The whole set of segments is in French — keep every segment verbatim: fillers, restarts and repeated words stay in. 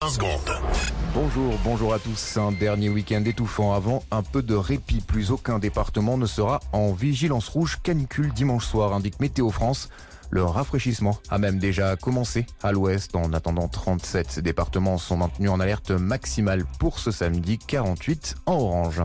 secondes. Bonjour, bonjour à tous. Un dernier week-end étouffant avant un peu de répit. Plus aucun département ne sera en vigilance rouge canicule dimanche soir, indique Météo France. Le rafraîchissement a même déjà commencé à l'ouest. En attendant, trente-sept départements sont maintenus en alerte maximale pour ce samedi, quarante-huit en orange.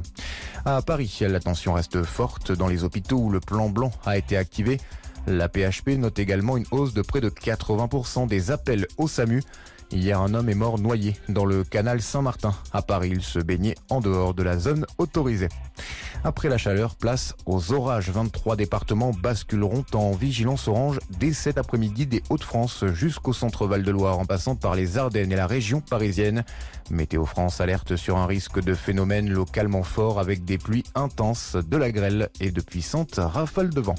À Paris, la tension reste forte dans les hôpitaux où le plan blanc a été activé. La P H P note également une hausse de près de quatre-vingts pour cent des appels au SAMU. Hier, un homme est mort noyé dans le canal Saint-Martin. À Paris, il se baignait en dehors de la zone autorisée. Après la chaleur, place aux orages. vingt-trois départements basculeront en vigilance orange dès cet après-midi des Hauts-de-France jusqu'au centre Val-de-Loire en passant par les Ardennes et la région parisienne. Météo France alerte sur un risque de phénomène localement fort avec des pluies intenses, de la grêle et de puissantes rafales de vent.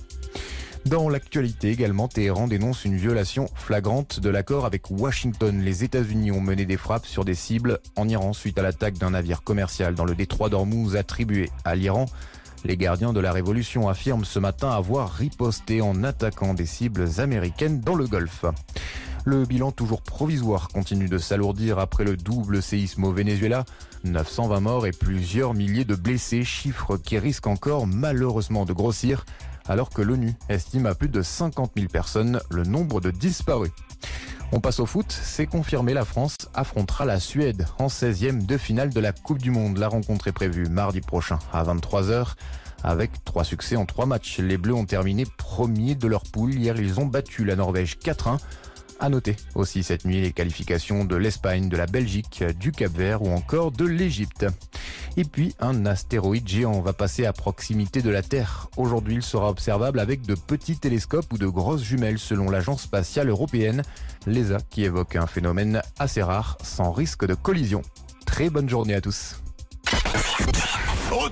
Dans l'actualité également, Téhéran dénonce une violation flagrante de l'accord avec Washington. Les États-Unis ont mené des frappes sur des cibles en Iran suite à l'attaque d'un navire commercial dans le détroit d'Ormuz attribué à l'Iran. Les gardiens de la révolution affirment ce matin avoir riposté en attaquant des cibles américaines dans le Golfe. Le bilan toujours provisoire continue de s'alourdir après le double séisme au Venezuela. neuf cent vingt morts et plusieurs milliers de blessés, chiffres qui risquent encore malheureusement de grossir, alors que l'ONU estime à plus de cinquante mille personnes le nombre de disparus. On passe au foot, c'est confirmé, la France affrontera la Suède en seizième de finale de la Coupe du Monde. La rencontre est prévue mardi prochain à vingt-trois heures. Avec trois succès en trois matchs, les Bleus ont terminé premiers de leur poule. Hier, ils ont battu la Norvège quatre un. À noter aussi cette nuit les qualifications de l'Espagne, de la Belgique, du Cap-Vert ou encore de l'Égypte. Et puis, un astéroïde géant va passer à proximité de la Terre. Aujourd'hui, il sera observable avec de petits télescopes ou de grosses jumelles selon l'Agence spatiale européenne, l'E S A, qui évoque un phénomène assez rare sans risque de collision. Très bonne journée à tous.